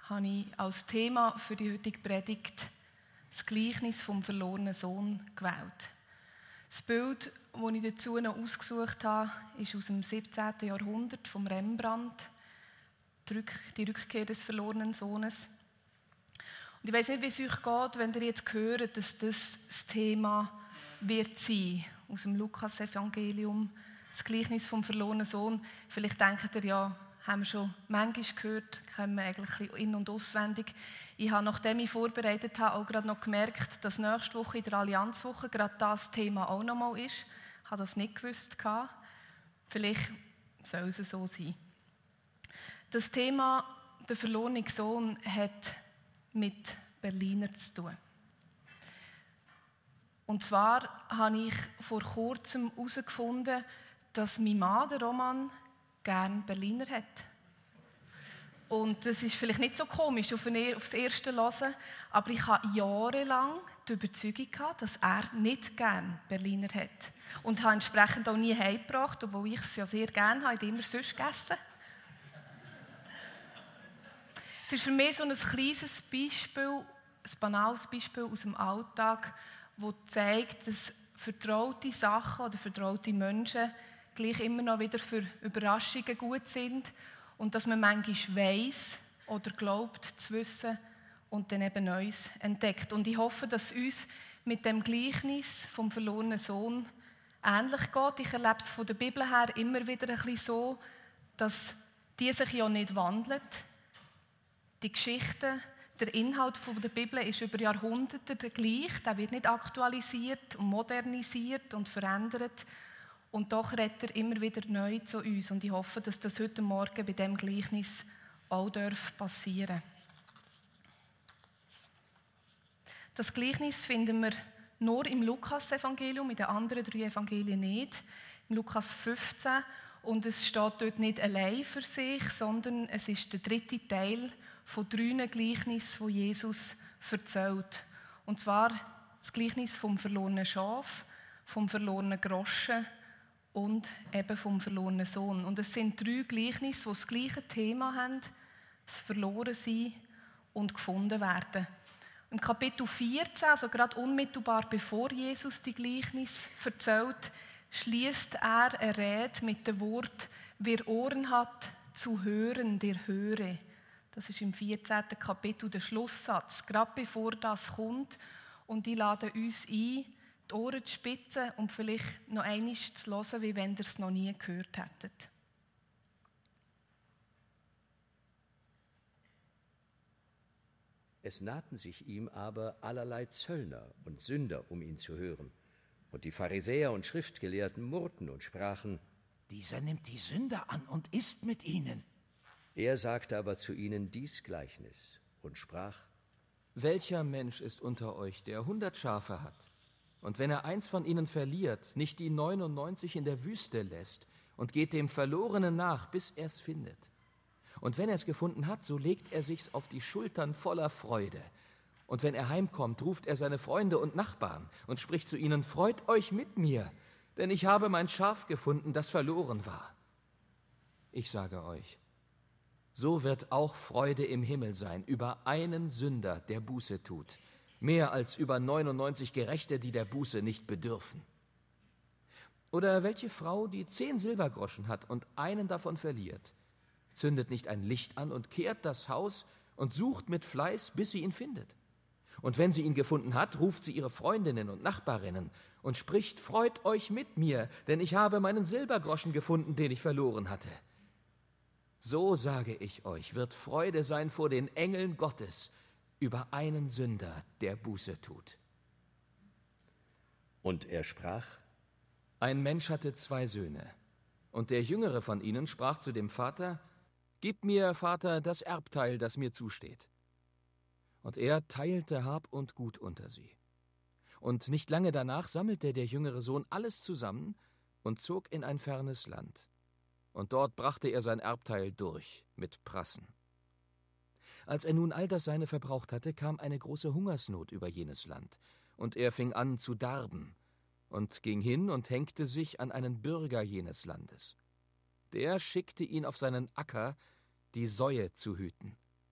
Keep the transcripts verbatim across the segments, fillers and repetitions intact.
habe ich als Thema für die heutige Predigt das Gleichnis vom verlorenen Sohn gewählt. Das Bild, das ich dazu noch ausgesucht habe, ist aus dem siebzehnten Jahrhundert vom Rembrandt, die Rückkehr des verlorenen Sohnes. Und ich weiss nicht, wie es euch geht, wenn ihr jetzt hört, dass das das Thema wird sein, aus dem Lukas-Evangelium, das Gleichnis vom verlorenen Sohn. Vielleicht denkt ihr, ja, haben wir schon manchmal gehört, kennen wir eigentlich in- und auswendig. Ich habe, nachdem ich vorbereitet habe, auch gerade noch gemerkt, dass nächste Woche in der Allianzwoche gerade das Thema auch noch mal ist. Ich habe das nicht gewusst. Vielleicht soll es so sein. Das Thema «Der verlorene Sohn» hat mit Berliner zu tun. Und zwar habe ich vor kurzem herausgefunden, dass mein Mann, der Roman, gerne Berliner hat. Und das ist vielleicht nicht so komisch auf das erste Hören, aber ich hatte jahrelang die Überzeugung gehabt, dass er nicht gerne Berliner hat. Und habe entsprechend auch nie heimgebracht, obwohl ich es ja sehr gerne habe, immer sonst gegessen. Es ist für mich so ein kleines Beispiel, ein banales Beispiel aus dem Alltag, das zeigt, dass vertraute Sachen oder vertraute Menschen gleich immer noch wieder für Überraschungen gut sind und dass man manchmal weiss oder glaubt zu wissen und dann eben Neues entdeckt. Und ich hoffe, dass es uns mit dem Gleichnis vom verlorenen Sohn ähnlich geht. Ich erlebe es von der Bibel her immer wieder ein bisschen so, dass die sich ja nicht wandelt. Die Geschichte, der Inhalt der Bibel ist über Jahrhunderte der gleich. Der wird nicht aktualisiert und modernisiert und verändert. Und doch redet er immer wieder neu zu uns. Und ich hoffe, dass das heute Morgen bei diesem Gleichnis auch passieren darf. Das Gleichnis finden wir nur im Lukas-Evangelium, in den anderen drei Evangelien nicht. Im Lukas fünfzehn. Und es steht dort nicht allein für sich, sondern es ist der dritte Teil von drei Gleichnissen, die Jesus erzählt. Und zwar das Gleichnis vom verlorenen Schaf, vom verlorenen Groschen und eben vom verlorenen Sohn. Und es sind drei Gleichnisse, die das gleiche Thema haben, das Verlorensein und gefunden werden. Im Kapitel vierzehn, also gerade unmittelbar bevor Jesus die Gleichnisse erzählt, schließt er eine Rede mit dem Wort: Wer Ohren hat zu hören, der höre. Das ist im vierzehnten Kapitel der Schlusssatz, gerade bevor das kommt. Und ich lade uns ein, die Ohren zu spitzen und vielleicht noch einmal zu hören, wie wenn ihr es noch nie gehört hättet. Es nahten sich ihm aber allerlei Zöllner und Sünder, um ihn zu hören. Und die Pharisäer und Schriftgelehrten murrten und sprachen: Dieser nimmt die Sünder an und isst mit ihnen. Er sagte aber zu ihnen dies Gleichnis und sprach: Welcher Mensch ist unter euch, der hundert Schafe hat, und wenn er eins von ihnen verliert, nicht die neunundneunzig in der Wüste lässt und geht dem Verlorenen nach, bis er es findet? Und wenn er es gefunden hat, so legt er sich's auf die Schultern voller Freude. Und wenn er heimkommt, ruft er seine Freunde und Nachbarn und spricht zu ihnen: Freut euch mit mir, denn ich habe mein Schaf gefunden, das verloren war. Ich sage euch, so wird auch Freude im Himmel sein über einen Sünder, der Buße tut, mehr als über neunundneunzig Gerechte, die der Buße nicht bedürfen. Oder welche Frau, die zehn Silbergroschen hat und einen davon verliert, zündet nicht ein Licht an und kehrt das Haus und sucht mit Fleiß, bis sie ihn findet? Und wenn sie ihn gefunden hat, ruft sie ihre Freundinnen und Nachbarinnen und spricht: Freut euch mit mir, denn ich habe meinen Silbergroschen gefunden, den ich verloren hatte. So sage ich euch, wird Freude sein vor den Engeln Gottes über einen Sünder, der Buße tut. Und er sprach: Ein Mensch hatte zwei Söhne, und der jüngere von ihnen sprach zu dem Vater: Gib mir, Vater, das Erbteil, das mir zusteht. Und er teilte Hab und Gut unter sie. Und nicht lange danach sammelte der jüngere Sohn alles zusammen und zog in ein fernes Land. Und dort brachte er sein Erbteil durch mit Prassen. Als er nun all das Seine verbraucht hatte, kam eine große Hungersnot über jenes Land, und er fing an zu darben und ging hin und hängte sich an einen Bürger jenes Landes. Der schickte ihn auf seinen Acker, die Säue zu hüten.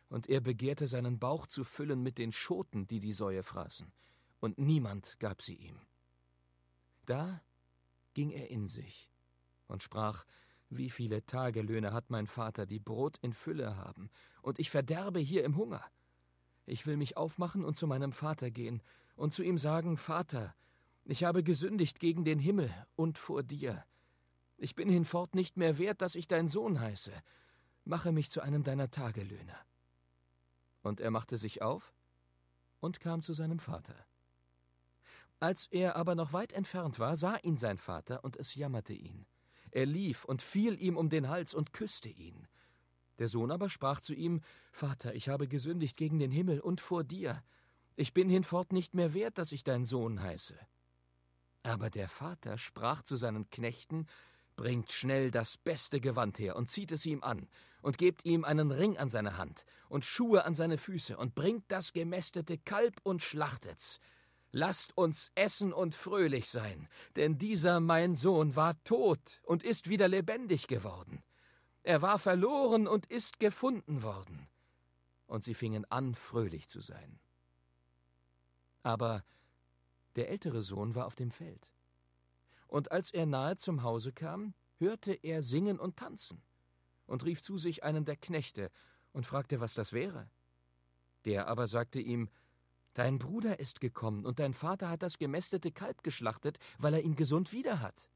und er begehrte seinen Bauch zu füllen mit den Schoten, die die Säue fraßen, und niemand gab sie ihm. Da ging er in sich und sprach: Wie viele Tagelöhne hat mein Vater, die Brot in Fülle haben, und ich verderbe hier im Hunger. Ich will mich aufmachen und zu meinem Vater gehen und zu ihm sagen: Vater, ich habe gesündigt gegen den Himmel und vor dir. Ich bin hinfort nicht mehr wert, dass ich dein Sohn heiße. Mache mich zu einem deiner Tagelöhner. Und er machte sich auf und kam zu seinem Vater. Als er aber noch weit entfernt war, sah ihn sein Vater, und es jammerte ihn. Er lief und fiel ihm um den Hals und küsste ihn. Der Sohn aber sprach zu ihm: Vater, ich habe gesündigt gegen den Himmel und vor dir. Ich bin hinfort nicht mehr wert, dass ich dein Sohn heiße. Aber der Vater sprach zu seinen Knechten: Bringt schnell das beste Gewand her und zieht es ihm an und gebt ihm einen Ring an seine Hand und Schuhe an seine Füße und bringt das gemästete Kalb und schlachtet's. Lasst uns essen und fröhlich sein, denn dieser mein Sohn war tot und ist wieder lebendig geworden. Er war verloren und ist gefunden worden. Und sie fingen an, fröhlich zu sein. Aber der ältere Sohn war auf dem Feld. Und als er nahe zum Hause kam, hörte er singen und tanzen und rief zu sich einen der Knechte und fragte, was das wäre. Der aber sagte ihm: Dein Bruder ist gekommen, und dein Vater hat das gemästete Kalb geschlachtet, weil er ihn gesund wieder hat.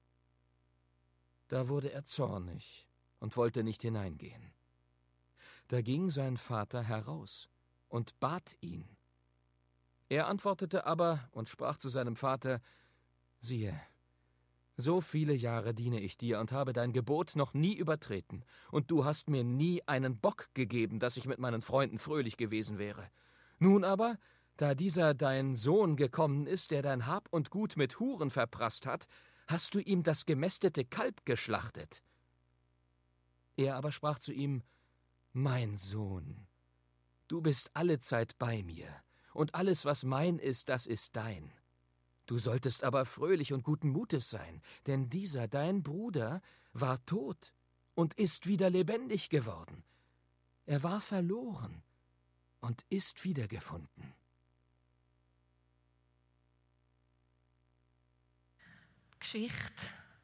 Da wurde er zornig und wollte nicht hineingehen. Da ging sein Vater heraus und bat ihn. Er antwortete aber und sprach zu seinem Vater: Siehe, so viele Jahre diene ich dir und habe dein Gebot noch nie übertreten, und du hast mir nie einen Bock gegeben, dass ich mit meinen Freunden fröhlich gewesen wäre. Nun aber, da dieser dein Sohn gekommen ist, der dein Hab und Gut mit Huren verprasst hat, hast du ihm das gemästete Kalb geschlachtet. Er aber sprach zu ihm: Mein Sohn, du bist allezeit bei mir, und alles, was mein ist, das ist dein. Du solltest aber fröhlich und guten Mutes sein, denn dieser dein Bruder war tot und ist wieder lebendig geworden. Er war verloren und ist wiedergefunden. Die Geschichte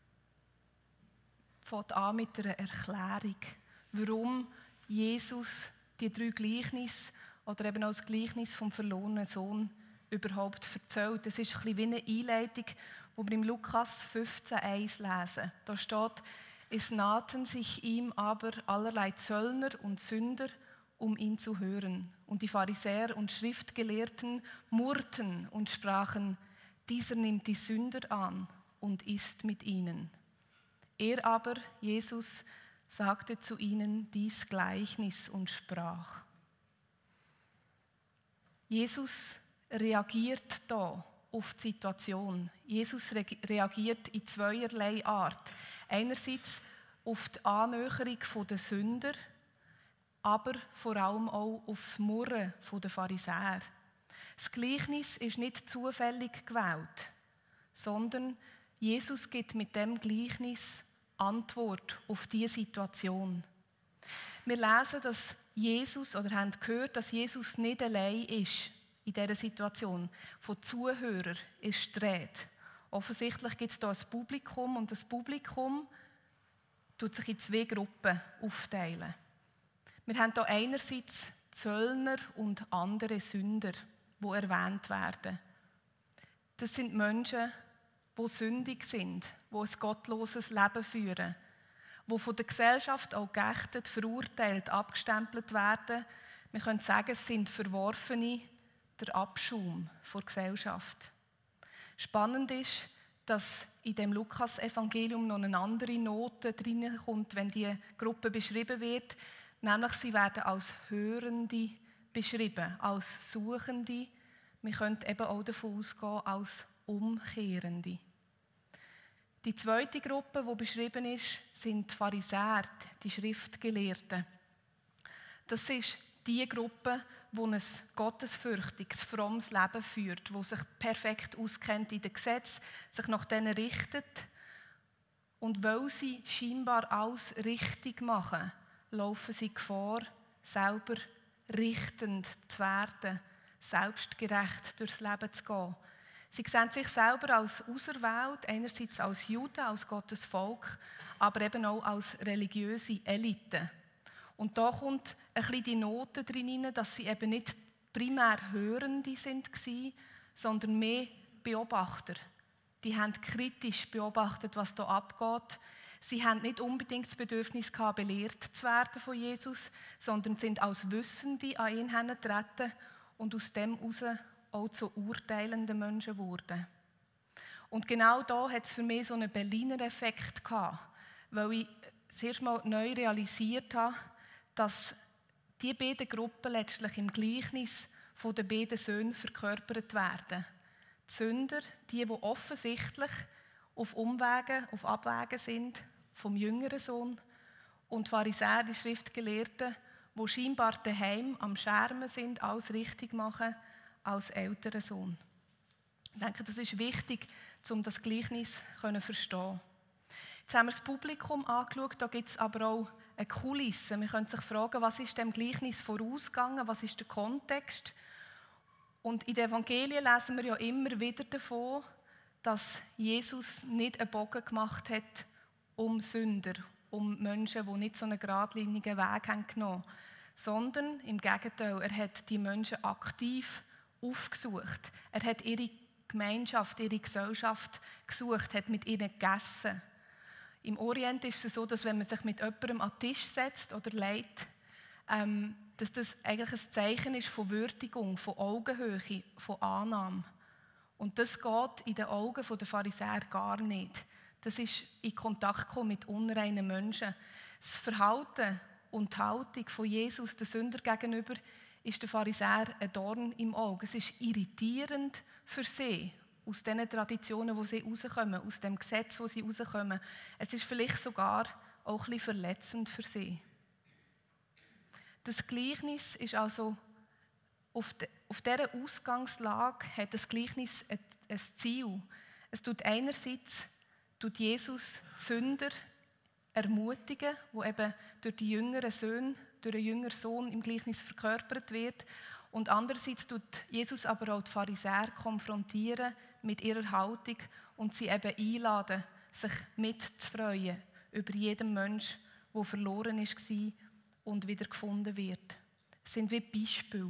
fängt an mit einer Erklärung, warum Jesus die drei Gleichnisse oder eben auch das Gleichnis vom verlorenen Sohn überhaupt erzählt. Das ist ein bisschen wie eine Einleitung, die wir im Lukas fünfzehn eins lesen. Da steht: Es nahten sich ihm aber allerlei Zöllner und Sünder, um ihn zu hören. Und die Pharisäer und Schriftgelehrten murrten und sprachen: Dieser nimmt die Sünder an und isst mit ihnen. Er aber, Jesus, sagte zu ihnen dies Gleichnis und sprach. Jesus reagiert da auf die Situation. Jesus re- reagiert in zweierlei Art. Einerseits auf die Annäherung der Sünder, aber vor allem auch auf das Murren der Pharisäer. Das Gleichnis ist nicht zufällig gewählt, sondern Jesus gibt mit dem Gleichnis Antwort auf diese Situation. Wir lesen, dass Jesus, oder haben gehört, dass Jesus nicht allein ist in dieser Situation. Von Zuhörern ist die Rede. Offensichtlich gibt es hier ein Publikum, und das Publikum tut sich in zwei Gruppen aufteilen. Wir haben hier einerseits Zöllner und andere Sünder, die erwähnt werden. Das sind Menschen, die sündig sind, die ein gottloses Leben führen, die von der Gesellschaft auch geächtet, verurteilt, abgestempelt werden. Wir können sagen, es sind Verworfene, der Abschaum der Gesellschaft. Spannend ist, dass in dem Lukas-Evangelium noch eine andere Note reinkommt, wenn die Gruppe beschrieben wird, nämlich sie werden als Hörende beschrieben, als Suchende. Wir können eben auch davon ausgehen, als Umkehrende. Die zweite Gruppe, die beschrieben ist, sind die Pharisäer, die Schriftgelehrten. Das ist die Gruppe, die ein gottesfürchtiges, frommes Leben führt, die sich perfekt auskennt in den Gesetzen, sich nach denen richtet. Und weil sie scheinbar alles richtig machen, laufen sie Gefahr, selber richtend zu werden, selbstgerecht durchs Leben zu gehen. Sie sehen sich selber als auserwählt, einerseits als Juden, als Gottes Volk, aber eben auch als religiöse Elite. Und da kommt ein bisschen die Note drin, dass sie eben nicht primär Hörende waren, sondern mehr Beobachter. Die haben kritisch beobachtet, was hier abgeht. Sie haben nicht unbedingt das Bedürfnis gehabt, belehrt zu werden von Jesus, sondern sind als Wissende an ihn herangetreten und aus dem heraus auch zu urteilenden Menschen geworden. Und genau da hat es für mich so einen Berliner Effekt gehabt, weil ich das erste Mal neu realisiert habe, dass die beiden Gruppen letztlich im Gleichnis von den beiden Söhnen verkörpert werden. Die Sünder, die, die offensichtlich auf Umwegen, auf Abwägen sind, vom jüngeren Sohn, und die Pharisäer, die Schriftgelehrten, die scheinbar daheim am Schermen sind, alles richtig machen, als älterer Sohn. Ich denke, das ist wichtig, um das Gleichnis zu verstehen. Jetzt haben wir das Publikum angeschaut, da gibt es aber auch eine Kulisse. Man könnte sich fragen, was ist dem Gleichnis vorausgegangen, was ist der Kontext? Und in den Evangelien lesen wir ja immer wieder davon, dass Jesus nicht einen Bogen gemacht hat um Sünder, um Menschen, die nicht so einen geradlinigen Weg haben genommen, sondern im Gegenteil, er hat die Menschen aktiv aufgesucht. Er hat ihre Gemeinschaft, ihre Gesellschaft gesucht, hat mit ihnen gegessen. Im Orient ist es so, dass wenn man sich mit jemandem an den Tisch setzt oder legt, ähm, dass das eigentlich ein Zeichen ist von Würdigung, von Augenhöhe, von Annahme. Und das geht in den Augen der Pharisäer gar nicht. Das ist in Kontakt kommen mit unreinen Menschen. Das Verhalten und die Haltung von Jesus, den Sünder gegenüber, ist der Pharisäer ein Dorn im Auge. Es ist irritierend für sie, aus den Traditionen, wo sie rauskommen, aus dem Gesetz, wo sie rauskommen. Es ist vielleicht sogar auch ein bisschen verletzend für sie. Das Gleichnis ist also, auf, de, auf dieser Ausgangslage hat das Gleichnis ein, ein Ziel. Es tut einerseits tut Jesus die Sünder ermutigen, wo eben durch die jüngeren Söhne, durch den jüngeren Sohn im Gleichnis verkörpert wird. Und andererseits tut Jesus aber auch die Pharisäer konfrontieren mit ihrer Haltung und sie eben einladen, sich mitzufreuen über jeden Menschen, der verloren war und wieder gefunden wird. Das sind wie Beispiele.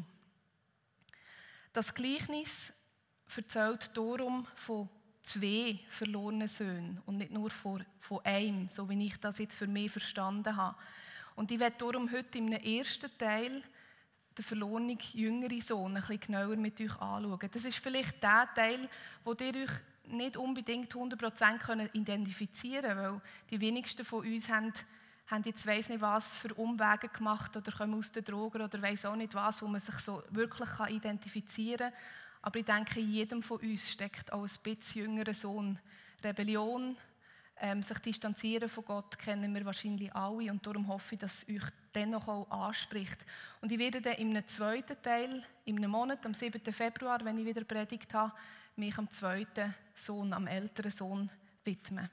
Das Gleichnis erzählt darum von zwei verlorenen Söhnen und nicht nur von, von einem, so wie ich das jetzt für mich verstanden habe. Und ich werde darum heute im ersten Teil den verlorenen jüngeren Sohn ein bisschen genauer mit euch anschauen. Das ist vielleicht der Teil, wo ihr euch nicht unbedingt hundert Prozent identifizieren könnt, weil die wenigsten von uns haben, haben jetzt weiss nicht was für Umwege gemacht oder kommen aus den Drogen oder weiss auch nicht was, wo man sich so wirklich identifizieren kann. Aber ich denke, in jedem von uns steckt auch ein bisschen jüngerer Sohn. Rebellion, ähm, sich distanzieren von Gott, kennen wir wahrscheinlich alle. Und darum hoffe ich, dass es euch dennoch auch anspricht. Und ich werde dann im zweiten Teil, in einem Monat, am siebten Februar, wenn ich wieder predigt habe, mich am zweiten Sohn, am älteren Sohn widmen.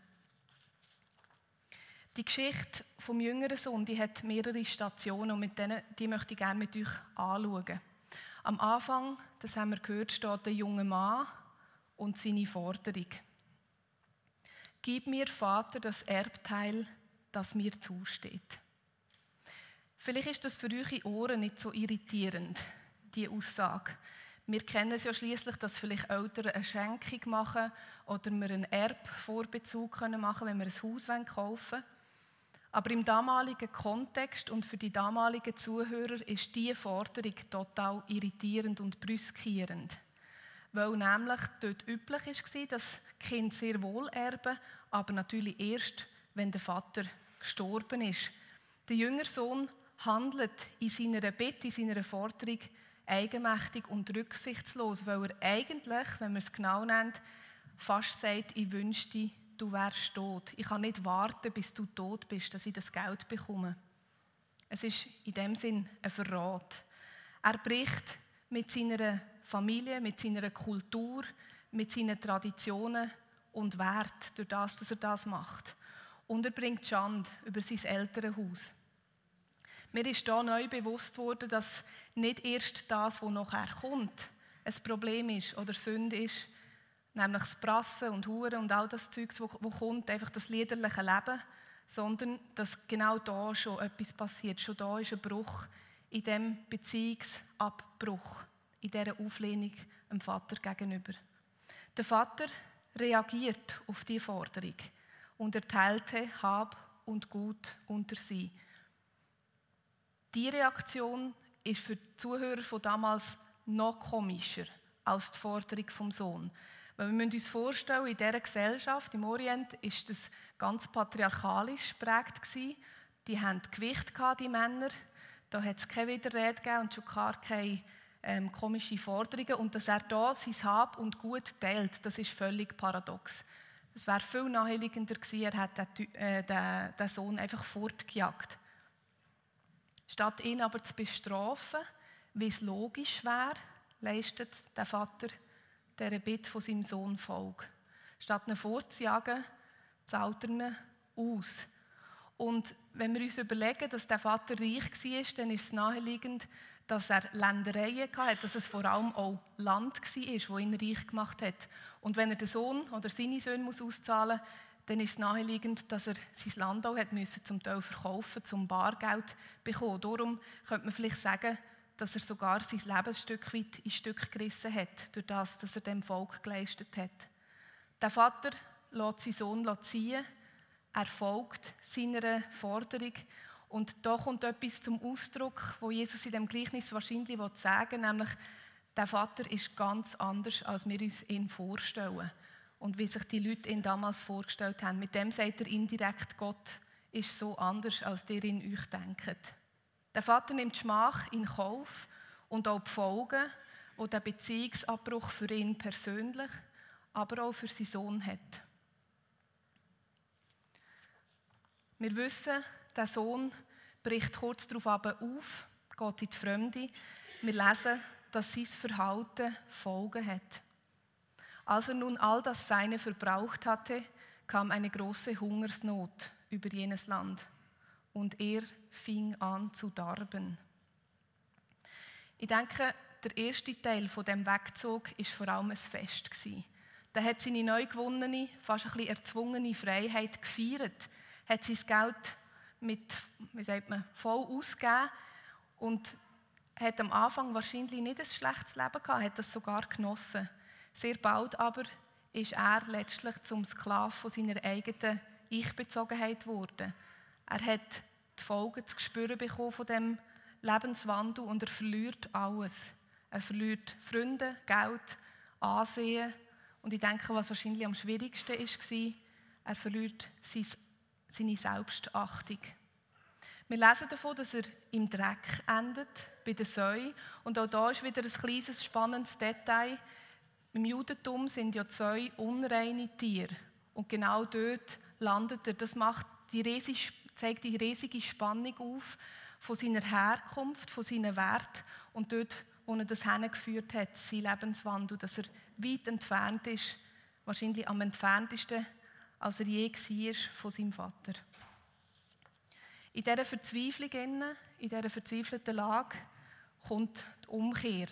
Die Geschichte vom jüngeren Sohn, die hat mehrere Stationen und mit denen, die möchte ich gerne mit euch anschauen. Am Anfang, das haben wir gehört, steht der junge Mann und seine Forderung. Gib mir, Vater, das Erbteil, das mir zusteht. Vielleicht ist das für eure Ohren nicht so irritierend, diese Aussage. Wir kennen es ja schließlich, dass vielleicht Eltern eine Schenkung machen oder wir einen Erbvorbezug machen können, wenn wir ein Haus kaufen wollen. Aber im damaligen Kontext und für die damaligen Zuhörer ist diese Forderung total irritierend und brüskierend. Weil nämlich dort üblich war, dass die Kinder sehr wohl erben, aber natürlich erst, wenn der Vater gestorben ist. Der jüngere Sohn handelt in seiner Bitte, in seiner Forderung eigenmächtig und rücksichtslos, weil er eigentlich, wenn man es genau nennt, fast sagt, ich wünschte, du wärst tot. Ich kann nicht warten, bis du tot bist, dass ich das Geld bekomme. Es ist in dem Sinn ein Verrat. Er bricht mit seiner Familie, mit seiner Kultur, mit seinen Traditionen und Wert durch das, dass er das macht. Und er bringt Schande über sein Elternhaus. Mir ist hier neu bewusst worden, dass nicht erst das, was nachher kommt, ein Problem ist oder Sünde ist, nämlich das Prassen und Huren und all das Zeug, das kommt, einfach das liederliche Leben, sondern dass genau da schon etwas passiert. Schon da ist ein Bruch in diesem Beziehungsabbruch, in dieser Auflehnung dem Vater gegenüber. Der Vater reagiert auf diese Forderung und erteilte Hab und Gut unter sie. Diese Reaktion ist für die Zuhörer von damals noch komischer als die Forderung vom Sohn. Weil wir müssen uns vorstellen, in dieser Gesellschaft im Orient ist das ganz patriarchalisch geprägt gewesen. Die hatten Gewicht gehabt, die Männer. Da hat es keine Widerrede gegeben und schon gar keine ähm, komischen Forderungen. Und dass er da sein Hab und Gut teilt, das ist völlig paradox. Es wäre viel naheliegender gewesen, er hat den, äh, den, den Sohn einfach fortgejagt. Statt ihn aber zu bestrafen, wie es logisch wäre, leistet der Vater dieser Bitte von seinem Sohn Folge. Statt ihn vorzujagen, zahlt er ihn aus. Und wenn wir uns überlegen, dass der Vater reich war, dann ist es naheliegend, dass er Ländereien hatte, dass es vor allem auch Land war, das ihn reich gemacht hat. Und wenn er den Sohn oder seine Söhne auszahlen muss, dann ist es naheliegend, dass er sein Land auch hat müssen, zum Teil verkaufen, zum Bargeld zu bekommen. Darum könnte man vielleicht sagen, dass er sogar sein Leben ein Stück weit in Stück gerissen hat, durch das, dass er dem Volk geleistet hat. Der Vater lässt seinen Sohn ziehen, er folgt seiner Forderung. Und da kommt etwas zum Ausdruck, wo Jesus in dem Gleichnis wahrscheinlich sagen will, nämlich, der Vater ist ganz anders, als wir uns ihn vorstellen. Und wie sich die Leute ihn damals vorgestellt haben. Mit dem sagt er indirekt, Gott ist so anders, als ihr in euch denkt. Der Vater nimmt die Schmach in Kauf und auch die Folgen, die der Beziehungsabbruch für ihn persönlich, aber auch für seinen Sohn hat. Wir wissen, der Sohn bricht kurz darauf auf, geht in die Fremde. Wir lesen, dass sein Verhalten Folgen hat. Als er nun all das Seine verbraucht hatte, kam eine große Hungersnot über jenes Land. Und er fing an zu darben. Ich denke, der erste Teil von dem Wegzug war vor allem ein Fest. Da hat seine neu gewonnene, fast ein bisschen erzwungene Freiheit gefeiert, hat sein Geld mit, wie sagt man, voll ausgegeben und hat am Anfang wahrscheinlich nicht ein schlechtes Leben gehabt, hat das sogar genossen. Sehr bald aber ist er letztlich zum Sklaven von seiner eigenen Ich-Bezogenheit geworden. Er hat die Folgen zu spüren bekommen von diesem Lebenswandel und er verliert alles. Er verliert Freunde, Geld, Ansehen und ich denke, was wahrscheinlich am schwierigsten war, er verliert seine Selbstachtung. Wir lesen davon, dass er im Dreck endet, bei den Säuen. Und auch da ist wieder ein kleines, spannendes Detail. Im Judentum sind ja Säue unreine Tiere. Und genau dort landet er. Das macht die riesige, zeigt die riesige Spannung auf von seiner Herkunft, von seinen Werten und dort, wo er das hingeführt hat, sein Lebenswandel, dass er weit entfernt ist, wahrscheinlich am entferntesten, als er je war von seinem Vater. In dieser Verzweiflung, in dieser verzweifelten Lage, kommt die Umkehr.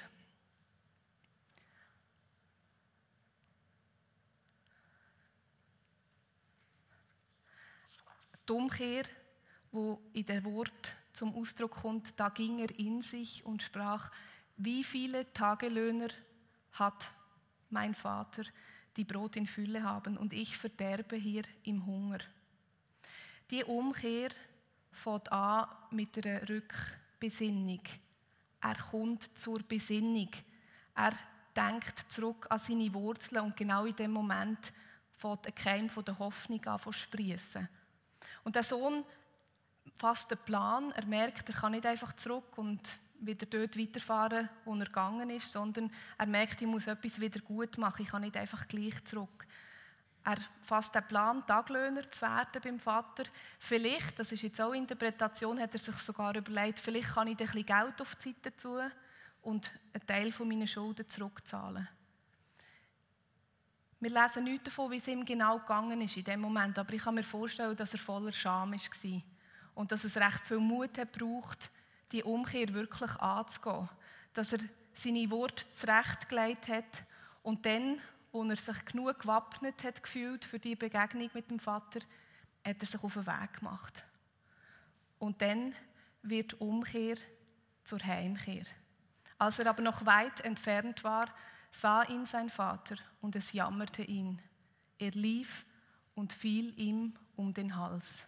Die Umkehr, wo in dem Wort zum Ausdruck kommt, da ging er in sich und sprach, wie viele Tagelöhner hat mein Vater, die Brot in Fülle haben, und ich verderbe hier im Hunger. Die Umkehr fängt an mit einer Rückbesinnung. Er kommt zur Besinnung. Er denkt zurück an seine Wurzeln und genau in dem Moment fängt ein Keim von der Hoffnung an zu sprießen. Und der Sohn fasst einen Plan. Er merkt, er kann nicht einfach zurück und wieder dort weiterfahren, wo er gegangen ist, sondern er merkt, ich muss etwas wieder gut machen. Ich kann nicht einfach gleich zurück. Er fasst den Plan, Taglöhner zu werden beim Vater. Vielleicht, das ist jetzt auch Interpretation, hat er sich sogar überlegt, vielleicht kann ich ein bisschen Geld auf die Seite tun und einen Teil von meinen Schulden zurückzahlen. Wir lesen nichts davon, wie es ihm genau gegangen ist in dem Moment, aber ich kann mir vorstellen, dass er voller Scham war Und dass es recht viel Mut hat braucht, die Umkehr wirklich anzugehen. Dass er seine Worte zurechtgelegt hat und dann, als er sich genug gewappnet hat gefühlt für die Begegnung mit dem Vater, hat er sich auf den Weg gemacht. Und dann wird die Umkehr zur Heimkehr. Als er aber noch weit entfernt war, sah ihn sein Vater und es jammerte ihn. Er lief und fiel ihm um den Hals.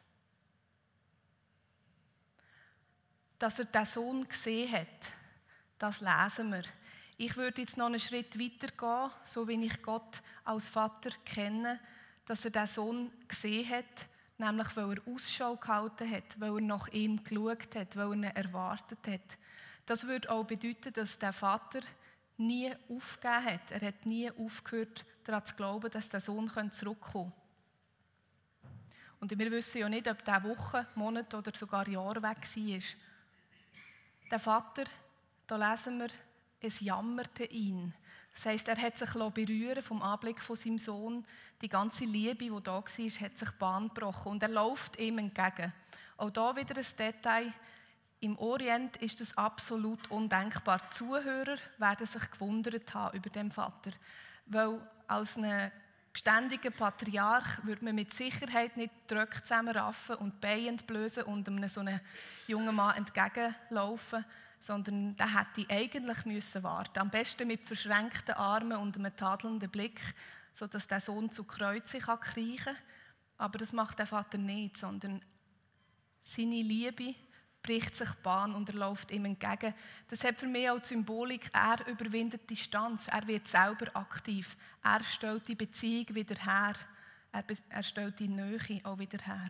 Dass er den Sohn gesehen hat, das lesen wir. Ich würde jetzt noch einen Schritt weiter gehen, so wie ich Gott als Vater kenne, dass er den Sohn gesehen hat, nämlich weil er Ausschau gehalten hat, weil er nach ihm geschaut hat, weil er ihn erwartet hat. Das würde auch bedeuten, dass der Vater nie aufgegeben hat. Er hat nie aufgehört, daran zu glauben, dass der Sohn zurückkommen könnte. Und wir wissen ja nicht, ob der Wochen, Monate oder sogar Jahre weg war. Der Vater, da lesen wir, es jammerte ihn. Das heisst, er hat sich berühren vom Anblick von seinem Sohn. Die ganze Liebe, die da war, hat sich Bahn gebrochen und er läuft ihm entgegen. Auch da wieder ein Detail. Im Orient ist das absolut undenkbar. Die Zuhörer werden sich gewundert haben über den Vater. Weil als ein geständiger Patriarch würde man mit Sicherheit nicht die Röcke zusammenraffen und die Beine entblößen und einem so einem jungen Mann entgegenlaufen, sondern der hätte eigentlich müssen warten. Am besten mit verschränkten Armen und einem tadelnden Blick, sodass der Sohn zu Kreuze kriechen kann. Aber das macht der Vater nicht, sondern seine Liebe bricht sich Bahn und er läuft ihm entgegen. Das hat für mich auch die Symbolik, er überwindet die Distanz, er wird selber aktiv, er stellt die Beziehung wieder her, er, er stellt die Nähe auch wieder her.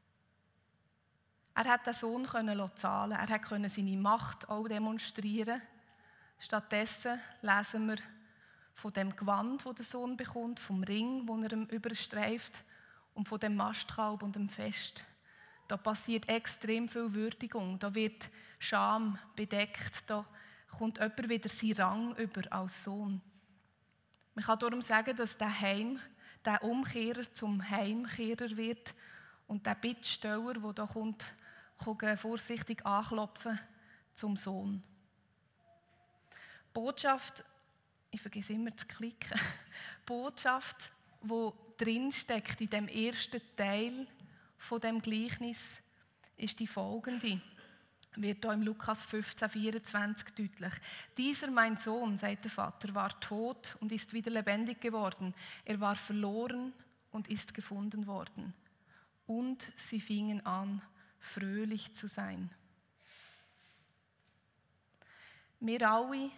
Er hat den Sohn zahlen, er konnte seine Macht auch demonstrieren. Stattdessen lesen wir von dem Gewand, das der Sohn bekommt, vom Ring, den er ihm überstreift und von dem Mastkalb und dem Fest. Da passiert extrem viel Würdigung, da wird Scham bedeckt, da kommt jemand wieder seinen Rang über als Sohn. Man kann darum sagen, dass der, Heim, der Umkehrer zum Heimkehrer wird und der Bittsteller, der da kommt, kann vorsichtig anklopfen zum Sohn. Botschaft, ich vergesse immer zu klicken, Botschaft, die drinsteckt in dem ersten Teil von dem Gleichnis, ist die folgende. Wird da im Lukas fünfzehn vierundzwanzig deutlich. Dieser, mein Sohn, sagt der Vater, war tot und ist wieder lebendig geworden. Er war verloren und ist gefunden worden. Und sie fingen an, fröhlich zu sein. Wir alle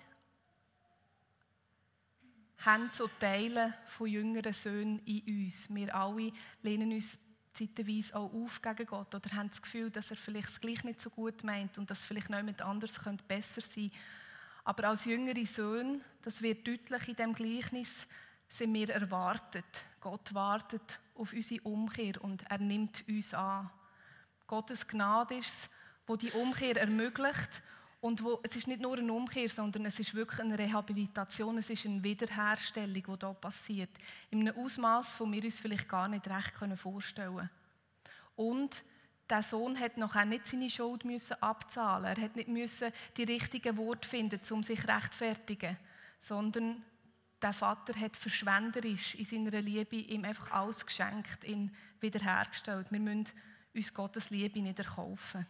haben so Teile von jüngeren Söhnen in uns. Wir alle lehnen uns zeitweise auch auf gegen Gott oder haben das Gefühl, dass er vielleicht es gleich nicht so gut meint und dass vielleicht noch jemand anderes könnte besser sein. Aber als jüngere Söhne, das wird deutlich in dem Gleichnis, sind wir erwartet. Gott wartet auf unsere Umkehr und er nimmt uns an. Gottes Gnade ist es, wo die Umkehr ermöglicht und wo, es ist nicht nur eine Umkehr, sondern es ist wirklich eine Rehabilitation, es ist eine Wiederherstellung, die hier passiert. In einem Ausmaß, das wir uns vielleicht gar nicht recht vorstellen können. Und der Sohn hat noch nicht seine Schuld müssen abzahlen. Er hat nicht müssen die richtigen Worte finden, um sich zu rechtfertigen, sondern der Vater hat verschwenderisch in seiner Liebe ihm einfach alles geschenkt, ihn wiederhergestellt. Wir müssen uns Gottes Liebe nicht erkaufen.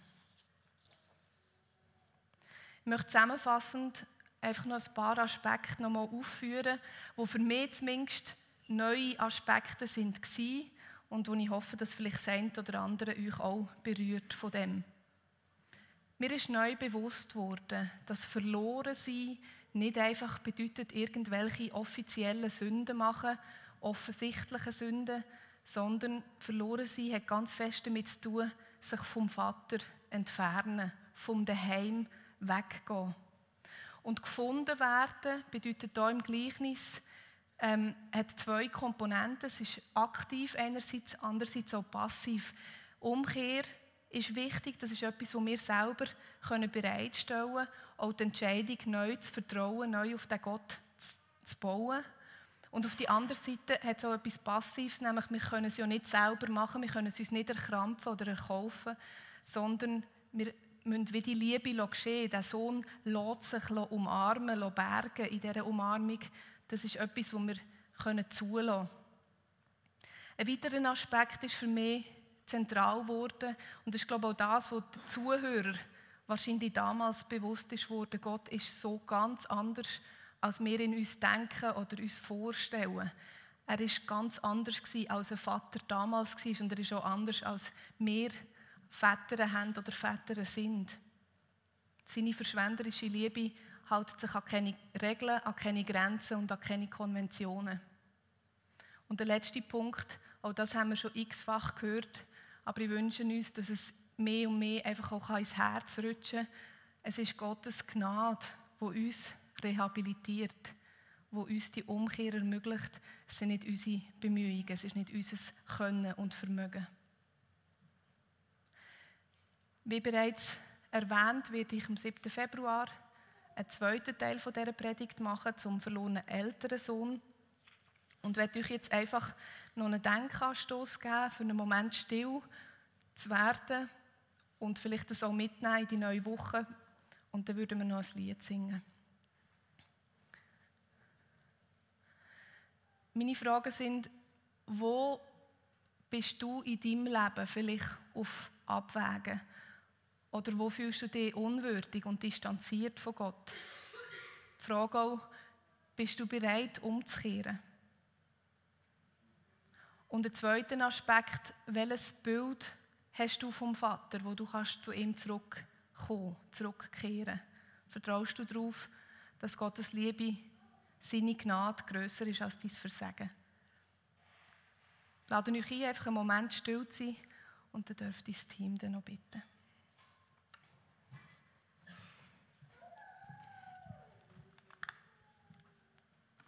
Ich möchte zusammenfassend einfach noch ein paar Aspekte noch mal aufführen, die für mich zumindest neue Aspekte waren und wo ich hoffe, dass vielleicht das eine oder andere euch auch berührt von dem. Mir ist neu bewusst worden, dass Verlorensein nicht einfach bedeutet, irgendwelche offiziellen Sünden machen, offensichtliche Sünden, sondern Verlorensein hat ganz fest damit zu tun, sich vom Vater entfernen, vom Daheim weggehen. Und gefunden werden bedeutet hier im Gleichnis, ähm, hat zwei Komponenten. Es ist aktiv einerseits, andererseits auch passiv. Umkehr ist wichtig, das ist etwas, was wir selber können bereitstellen können, auch die Entscheidung, neu zu vertrauen, neu auf den Gott zu, zu bauen. Und auf der anderen Seite hat es auch etwas Passives, nämlich wir können es ja nicht selber machen, wir können es uns nicht erkrampfen oder erkaufen, sondern wir müssen wie die Liebe geschehen. Der Sohn lässt sich umarmen, bergen in dieser Umarmung. Das ist etwas, was wir zulassen können. Ein weiterer Aspekt ist für mich zentral geworden. Und das ist, glaube ich, auch das, was den Zuhörer wahrscheinlich damals bewusst ist worden. Gott ist so ganz anders, als wir in uns denken oder uns vorstellen. Er war ganz anders, als ein Vater damals war. Und er ist auch anders, als wir Väter haben oder Väter sind. Seine verschwenderische Liebe hält sich an keine Regeln, an keine Grenzen und an keine Konventionen. Und der letzte Punkt, auch das haben wir schon x-fach gehört, aber ich wünsche uns, dass es mehr und mehr einfach auch ins Herz rutschen kann. Es ist Gottes Gnade, die uns rehabilitiert, die uns die Umkehr ermöglicht. Es sind nicht unsere Bemühungen, es ist nicht unser Können und Vermögen. Wie bereits erwähnt, werde ich am siebten Februar einen zweiten Teil dieser Predigt machen zum verlorenen älteren Sohn. Und werde euch jetzt einfach noch einen Denkanstoss geben, für einen Moment still zu werden und vielleicht das auch mitnehmen in die neue Woche. Und dann würden wir noch ein Lied singen. Meine Fragen sind, wo bist du in deinem Leben vielleicht auf Abwägen? Oder wo fühlst du dich unwürdig und distanziert von Gott? Die Frage auch, bist du bereit, umzukehren? Und der zweite Aspekt, welches Bild hast du vom Vater, wo du kannst zu ihm zurückkommen, zurückkehren? Vertraust du darauf, dass Gottes Liebe, seine Gnade grösser ist als dein Versagen? Lade euch ein, einfach einen Moment still zu sein und dann dürft ihr das Team dann noch bitten.